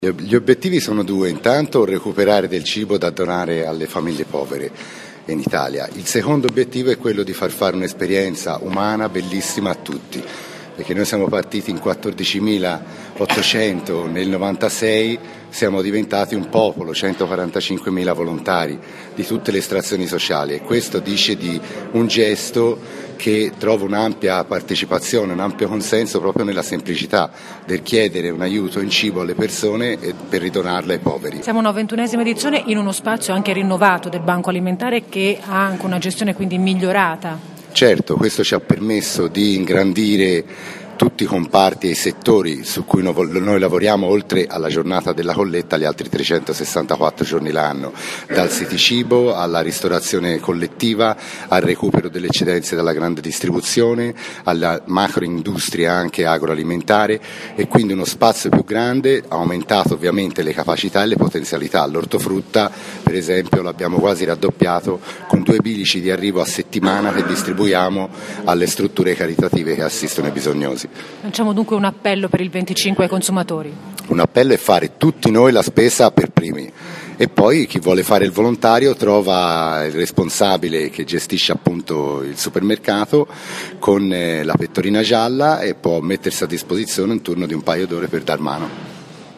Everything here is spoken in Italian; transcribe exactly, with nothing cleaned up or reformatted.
Gli obiettivi sono due: intanto recuperare del cibo da donare alle famiglie povere in Italia. Il secondo obiettivo è quello di far fare un'esperienza umana bellissima a tutti, perché noi siamo partiti in quattordicimilaottocento, nel novantasei siamo diventati un popolo, centoquarantacinquemila volontari di tutte le estrazioni sociali, e questo dice di un gesto che trova un'ampia partecipazione, un ampio consenso proprio nella semplicità del chiedere un aiuto in cibo alle persone e per ridonarla ai poveri. Siamo alla ventunesima edizione in uno spazio anche rinnovato del Banco Alimentare, che ha anche una gestione quindi migliorata. Certo, questo ci ha permesso di ingrandire tutti i comparti e i settori su cui noi lavoriamo, oltre alla giornata della colletta, gli altri trecentosessantaquattro giorni l'anno, dal City Cibo alla ristorazione collettiva, al recupero delle eccedenze dalla grande distribuzione, alla macroindustria anche agroalimentare, e quindi uno spazio più grande, ha aumentato ovviamente le capacità e le potenzialità. L'ortofrutta, per esempio, l'abbiamo quasi raddoppiato con due bilici di arrivo a settimana che distribuiamo alle strutture caritative che assistono i bisognosi. Lanciamo dunque un appello per il venticinque ai consumatori. Un appello è fare tutti noi la spesa per primi, e poi chi vuole fare il volontario trova il responsabile che gestisce appunto il supermercato con la pettorina gialla e può mettersi a disposizione un turno di un paio d'ore per dar mano.